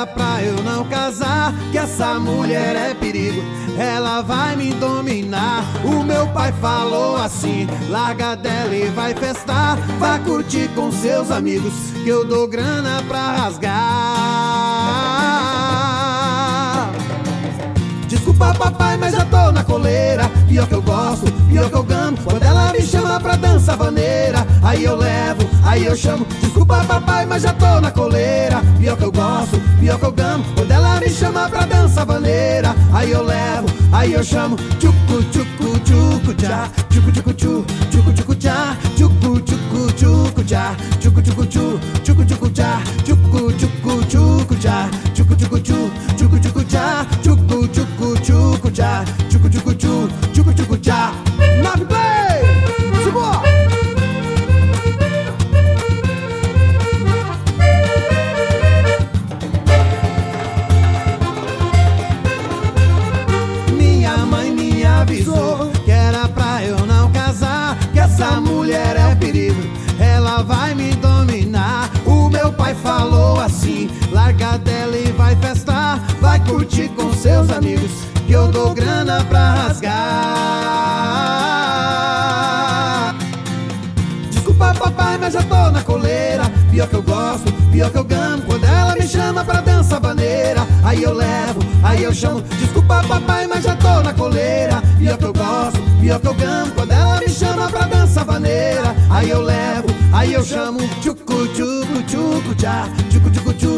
era pra eu não casar, que essa mulher é perigo, ela vai me dominar. O meu pai falou assim: larga dela e vai festar, vai curtir com seus amigos, que eu dou grana pra rasgar. Desculpa papai, mas já tô na coleira, pior que eu gosto, pior que eu gamo, quando ela me chama pra dança vaneira, aí eu levo, aí eu chamo. Desculpa papai, mas já tô na coleira, pior que eu gosto, pior que eu gamo, quando ela me chama pra dança vaneira, aí eu levo, aí eu chamo. Tchucu tchucu tchucu tchá, tchucu tchucu tchu, tchucu tchucu tchá, tchucu tchucu tchucu tchá, tchucu tchucu tchu, tchucu tchucu tchá, tchucu tchucu tchucu tchá, tchucu tchucu tchu, tchucu tchucu tchá, tchucu tchucu tchucu tchá, tchucu tchucu tchu, tchucu tchucu tchá. Nove play! Simbora! Minha mãe me avisou que era pra eu não casar, que essa mulher é perigo, ela vai me dominar. O meu pai falou assim: larga dela e vai festar, vai curtir com seus amigos, que eu dou grana pra rasgar. Desculpa papai, mas já tô na coleira, pior que eu gosto, pior que eu gamo, quando ela me chama pra dança vaneira, aí eu levo, aí eu chamo. Desculpa papai, mas já tô na coleira, pior que eu gosto, pior que eu gamo, quando ela me chama pra dança vaneira, aí eu levo, aí eu chamo. Tchucu tchucu tchucu tchá, tchucu tchucu tchu,